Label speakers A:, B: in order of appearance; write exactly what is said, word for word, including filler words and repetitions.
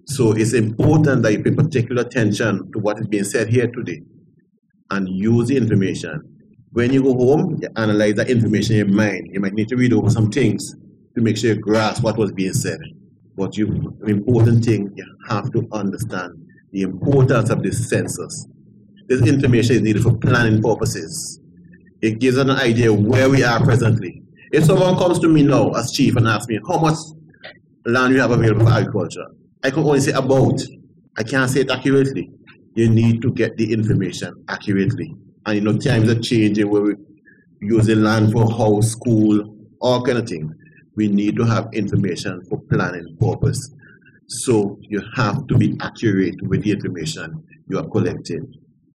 A: So it's important that you pay particular attention to what is being said here today and use the information. When you go home, you analyze that information in your mind. You might need to read over some things to make sure you grasp what was being said. But you, the important thing, you have to understand the importance of this census. This information is needed for planning purposes. It gives an idea where we are presently. If someone comes to me now as chief and asks me how much land we have available for agriculture, I can only say about. I can't say it accurately. You need to get the information accurately. And you know, times are changing where we use the land for house, school, all kind of things. We need to have information for planning purpose. So you have to be accurate with the information you are collecting.